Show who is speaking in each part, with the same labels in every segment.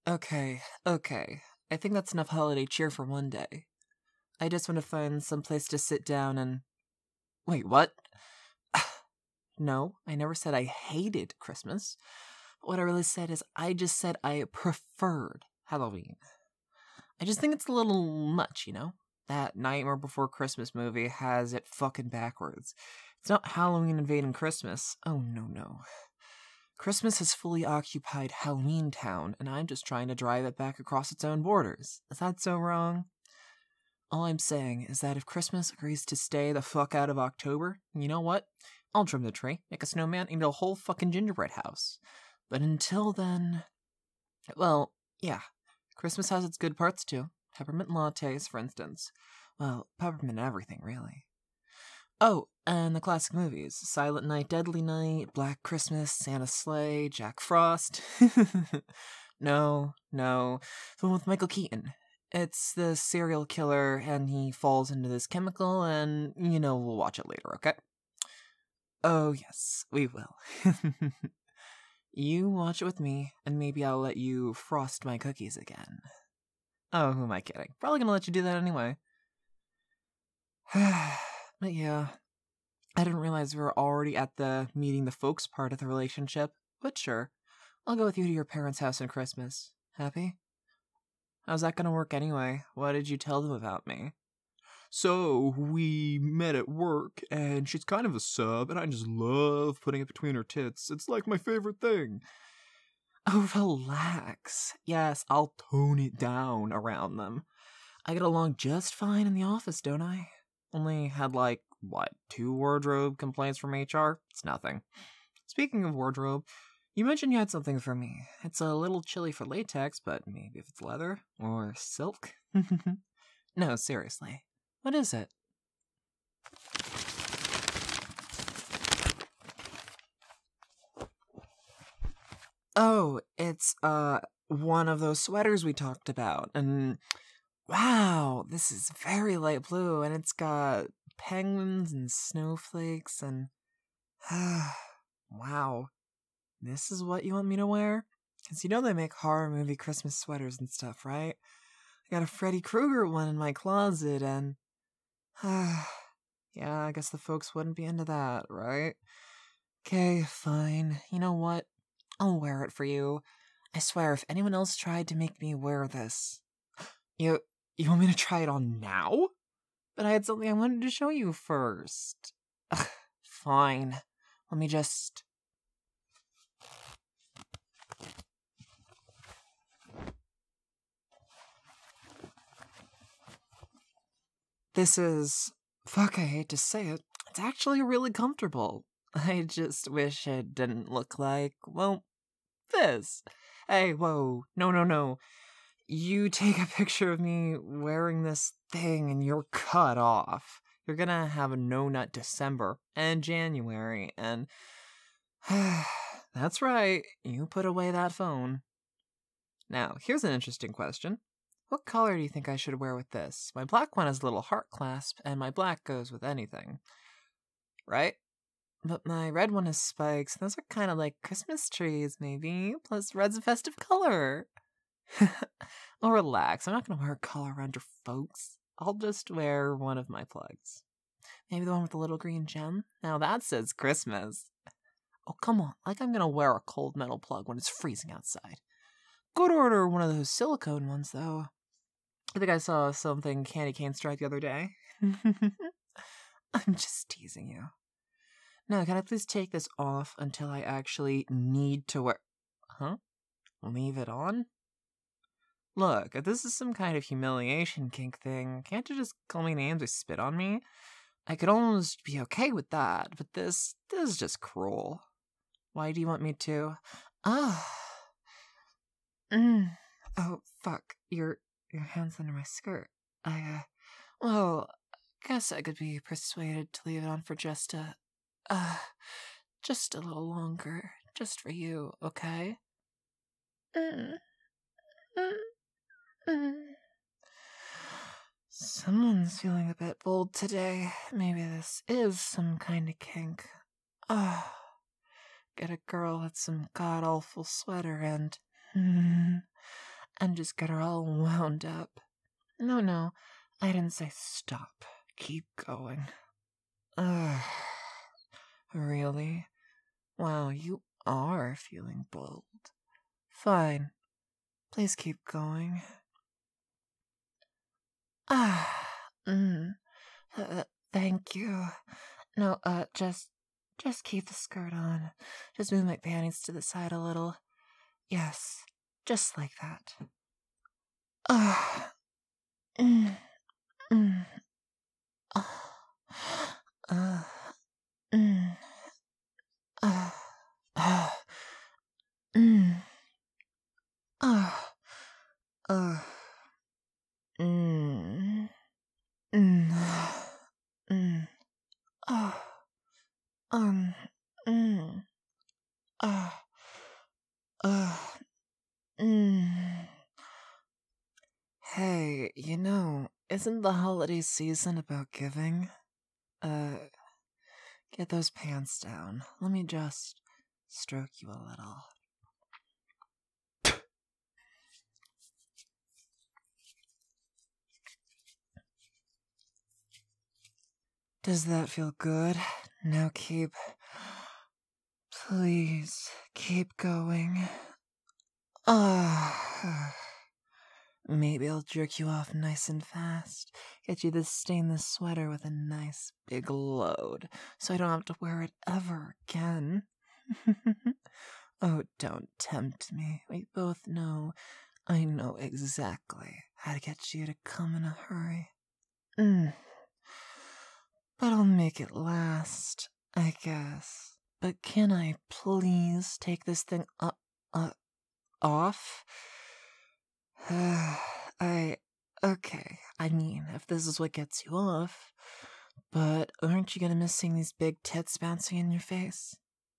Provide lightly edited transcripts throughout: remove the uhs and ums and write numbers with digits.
Speaker 1: Okay. I think that's enough holiday cheer for one day. I just want to find some place to sit down and. Wait, what? No, I never said I hated Christmas. What I really said is I just said I preferred Halloween. I just think it's a little much, you know? That Nightmare Before Christmas movie has it fucking backwards. It's not Halloween invading Christmas. Oh, no. Christmas has fully occupied Halloween Town, and I'm just trying to drive it back across its own borders. Is that so wrong? All I'm saying is that if Christmas agrees to stay the fuck out of October, you know what? I'll trim the tree, make a snowman, and build a whole fucking gingerbread house. But until then... Well, yeah. Christmas has its good parts too. Peppermint lattes, for instance. Well, peppermint everything, really. Oh, and the classic movies. Silent Night, Deadly Night, Black Christmas, Santa's Sleigh, Jack Frost. No. The one with Michael Keaton. It's the serial killer, and he falls into this chemical, and, we'll watch it later, okay? Oh, yes, we will. You watch it with me, and maybe I'll let you frost my cookies again. Oh, who am I kidding? Probably gonna let you do that anyway. But yeah, I didn't realize we were already at the meeting the folks part of the relationship, but sure. I'll go with you to your parents' house on Christmas. Happy? How's that gonna work anyway? What did you tell them about me? So, we met at work, and she's kind of a sub, and I just love putting it between her tits. It's like my favorite thing. Oh, relax. Yes, I'll tone it down around them. I get along just fine in the office, don't I? Only had, 2 wardrobe complaints from HR? It's nothing. Speaking of wardrobe, you mentioned you had something for me. It's a little chilly for latex, but maybe if it's leather or silk? No, seriously. What is it? Oh, it's, one of those sweaters we talked about, and wow, this is very light blue, and it's got penguins and snowflakes, and wow, this is what you want me to wear? Because you know they make horror movie Christmas sweaters and stuff, right? I got a Freddy Krueger one in my closet, and yeah, I guess the folks wouldn't be into that, right? Okay, fine. You know what? I'll wear it for you. I swear, if anyone else tried to make me wear this... You want me to try it on now? But I had something I wanted to show you first. Ugh, fine. Let me just... This is... Fuck, I hate to say it. It's actually really comfortable. I just wish it didn't look like, well, this. Hey, whoa. No. You take a picture of me wearing this thing and you're cut off. You're gonna have a no-nut December and January, and... That's right, you put away that phone. Now, here's an interesting question. What color do you think I should wear with this? My black one has a little heart clasp, and my black goes with anything. Right? But my red one has spikes, and those are kind of like Christmas trees, maybe. Plus, red's a festive color. Oh, relax. I'm not going to wear a collar around your folks. I'll just wear one of my plugs. Maybe the one with the little green gem? Now that says Christmas. Oh, come on. Like I'm going to wear a cold metal plug when it's freezing outside. Go to order one of those silicone ones, though. I think I saw something candy cane stripe the other day. I'm just teasing you. Now, can I please take this off until I actually need to wear... Huh? Leave it on? Look, if this is some kind of humiliation kink thing, can't you just call me names or spit on me? I could almost be okay with that, but this is just cruel. Why do you want me to? Oh, fuck. Your hand's under my skirt. Well, guess I could be persuaded to leave it on for just a little longer. Just for you, okay? Someone's feeling a bit bold today. Maybe this is some kind of kink. Get a girl with some god-awful sweater and... and just get her all wound up. No, I didn't say stop. Keep going. Ugh. Really? Wow, you are feeling bold. Fine. Please keep going. Thank you. No, just keep the skirt on. Just move my panties to the side a little. Yes, just like that. Mm, mm, uh, mm, uh, uh, mm, uh, uh, mm, mm, mm, uh, um, mm, uh, uh, mm. Hey, isn't the holiday season about giving? Get those pants down. Let me just stroke you a little. Does that feel good? Now please, keep going. Maybe I'll jerk you off nice and fast. Get you this stainless sweater with a nice big load, so I don't have to wear it ever again. Oh, don't tempt me. We both know I know exactly how to get you to come in a hurry. But I'll make it last, I guess. But can I please take this thing off? Okay, I mean, if this is what gets you off, but aren't you gonna miss seeing these big tits bouncing in your face?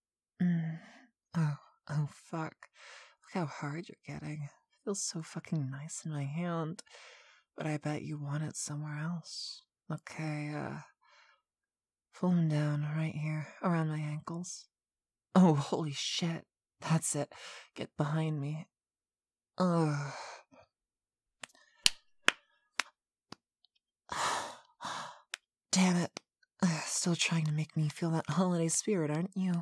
Speaker 1: Oh, fuck. Look how hard you're getting. It feels so fucking nice in my hand, but I bet you want it somewhere else. Okay, pull them down right here, around my ankles. Oh, holy shit. That's it. Get behind me. Ugh. Damn it. Still trying to make me feel that holiday spirit, aren't you?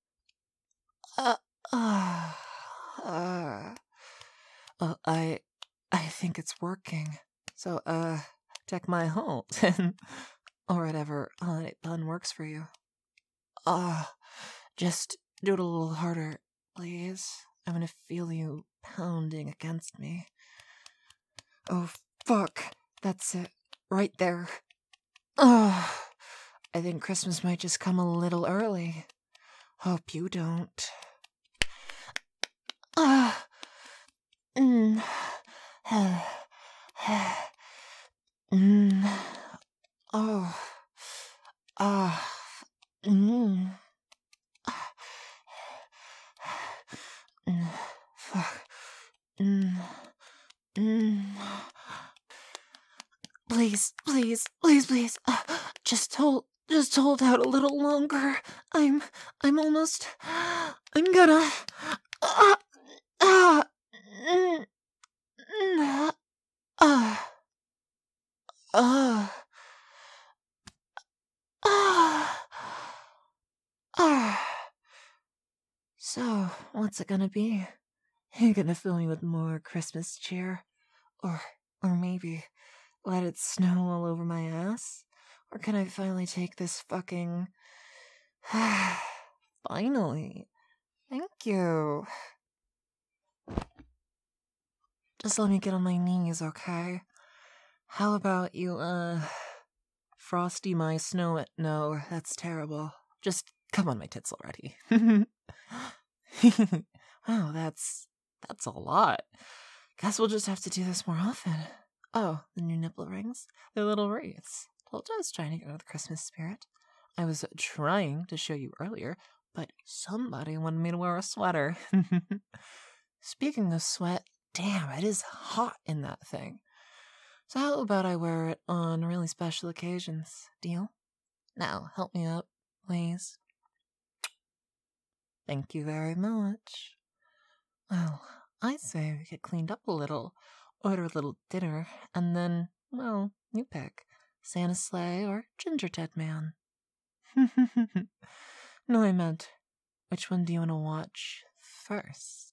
Speaker 1: Well, I think it's working. So, deck my halt, or whatever holiday pun works for you. Just do it a little harder, please. I'm gonna feel you pounding against me. Oh, fuck. That's it. Right there. I think Christmas might just come a little early. Hope you don't. Fuck. Please. Just hold out a little longer. I'm almost. I'm gonna. So, what's it gonna be? You gonna fill me with more Christmas cheer? Or maybe let it snow all over my ass? Or can I finally take this fucking... Finally. Thank you. Just let me get on my knees, okay? How about you, Frosty my snow... No, that's terrible. Just come on my tits already. Wow, that's a lot. Guess we'll just have to do this more often. Oh, the new nipple rings? They're little wreaths. Told you I was trying to get out of the Christmas spirit. I was trying to show you earlier, but somebody wanted me to wear a sweater. Speaking of sweat, damn, it is hot in that thing. So how about I wear it on really special occasions? Deal? Now, help me up, please. Thank you very much. Well, I say we get cleaned up a little, order a little dinner, and then, well, you pick Santa sleigh or Ginger Dead Man. No, I meant, which one do you want to watch first?